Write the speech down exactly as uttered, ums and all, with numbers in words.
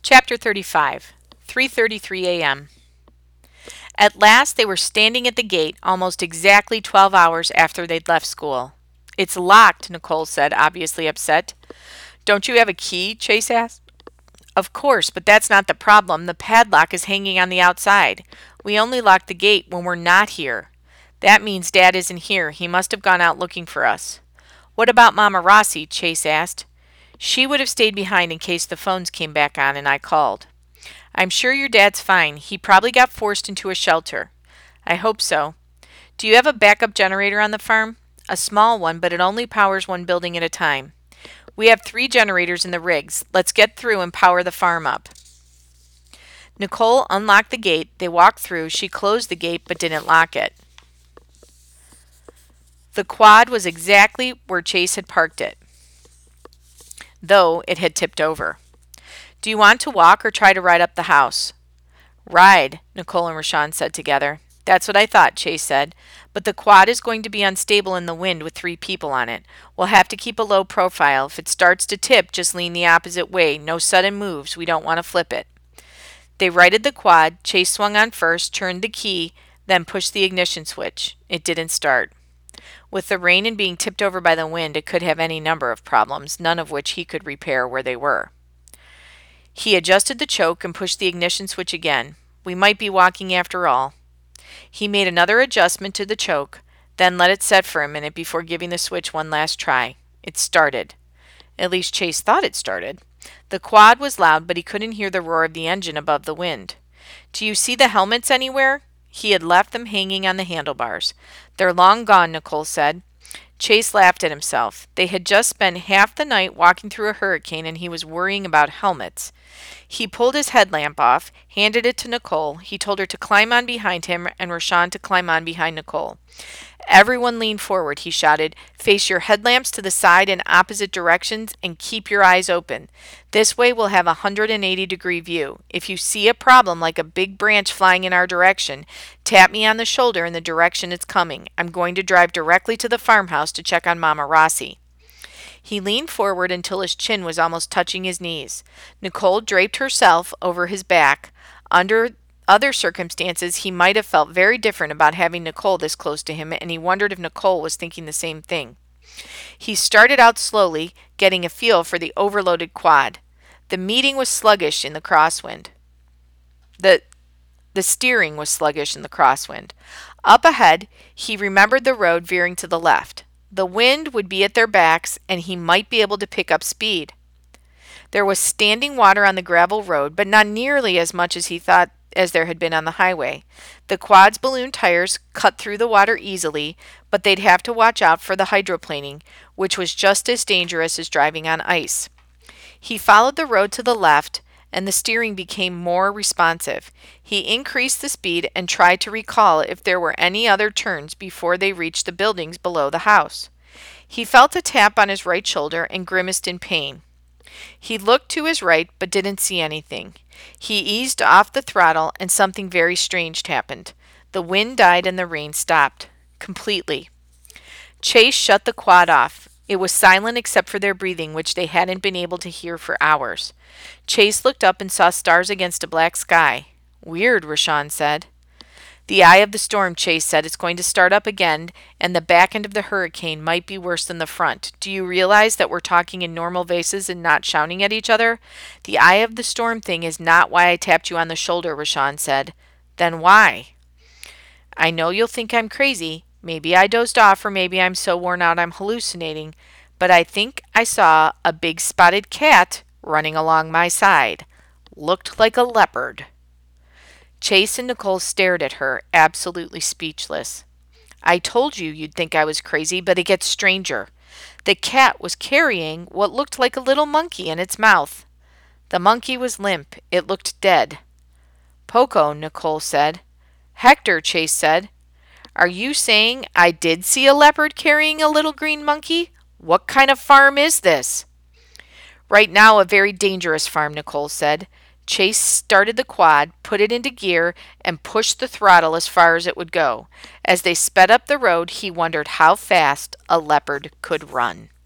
Chapter thirty-five. three thirty-three a m At last they were standing at the gate almost exactly twelve hours after they'd left school. "It's locked," Nicole said, obviously upset. "Don't you have a key?" Chase asked. "Of course, but that's not the problem. The padlock is hanging on the outside. We only lock the gate when we're not here. That means Dad isn't here. He must have gone out looking for us." "What about Mama Rossi?" Chase asked. "She would have stayed behind in case the phones came back on and I called." "I'm sure your dad's fine. He probably got forced into a shelter." "I hope so. Do you have a backup generator on the farm?" "A small one, but it only powers one building at a time." "We have three generators in the rigs. Let's get through and power the farm up." Nicole unlocked the gate. They walked through. She closed the gate but didn't lock it. The quad was exactly where Chase had parked it, though it had tipped over. "Do you want to walk or try to ride up the house?" "Ride," Nicole and Rashawn said together. "That's what I thought," Chase said. "But the quad is going to be unstable in the wind with three people on it. We'll have to keep a low profile. If it starts to tip, just lean the opposite way. No sudden moves. We don't want to flip it." They righted the quad. Chase swung on first, turned the key, then pushed the ignition switch. It didn't start. With the rain and being tipped over by the wind, it could have any number of problems, none of which he could repair where they were. He adjusted the choke and pushed the ignition switch again. We might be walking after all. He made another adjustment to the choke, then let it set for a minute before giving the switch one last try. It started. At least Chase thought it started. The quad was loud, but he couldn't hear the roar of the engine above the wind. "Do you see the helmets anywhere?" He had left them hanging on the handlebars. "They're long gone," Nicole said. Chase laughed at himself. They had just spent half the night walking through a hurricane and he was worrying about helmets. He pulled his headlamp off, handed it to Nicole. He told her to climb on behind him and Rashawn to climb on behind Nicole. "Everyone lean forward," he shouted. "Face your headlamps to the side in opposite directions and keep your eyes open. This way we'll have a one hundred eighty degree view. If you see a problem like a big branch flying in our direction, tap me on the shoulder in the direction it's coming. I'm going to drive directly to the farmhouse to check on Mama Rossi." He leaned forward until his chin was almost touching his knees. Nicole draped herself over his back. Under other circumstances, he might have felt very different about having Nicole this close to him, and he wondered if Nicole was thinking the same thing. He started out slowly, getting a feel for the overloaded quad. The meeting was sluggish in the crosswind. The, the steering was sluggish in the crosswind. Up ahead, he remembered the road veering to the left. The wind would be at their backs, and he might be able to pick up speed. There was standing water on the gravel road, but not nearly as much as he thought as there had been on the highway. The quad's balloon tires cut through the water easily, but they'd have to watch out for the hydroplaning, which was just as dangerous as driving on ice. He followed the road to the left, and the steering became more responsive. He increased the speed and tried to recall if there were any other turns before they reached the buildings below the house. He felt a tap on his right shoulder and grimaced in pain. He looked to his right but didn't see anything. He eased off the throttle and something very strange happened. The wind died and the rain stopped. Completely. Chase shut the quad off. It was silent except for their breathing, which they hadn't been able to hear for hours. Chase looked up and saw stars against a black sky. "Weird," Rashawn said. "The eye of the storm," Chase said. "It's going to start up again, and the back end of the hurricane might be worse than the front. Do you realize that we're talking in normal voices and not shouting at each other?" "The eye of the storm thing is not why I tapped you on the shoulder," Rashawn said. "Then why?" "I know you'll think I'm crazy. Maybe I dozed off, or maybe I'm so worn out I'm hallucinating. But I think I saw a big spotted cat running along my side. Looked like a leopard." Chase and Nicole stared at her, absolutely speechless. "I told you you'd think I was crazy, but it gets stranger. The cat was carrying what looked like a little monkey in its mouth. The monkey was limp. It looked dead." "Poco," Nicole said. "Hector," Chase said. "Are you saying I did see a leopard carrying a little green monkey? What kind of farm is this?" "Right now, a very dangerous farm," Nicole said. Chase started the quad, put it into gear, and pushed the throttle as far as it would go. As they sped up the road, he wondered how fast a leopard could run.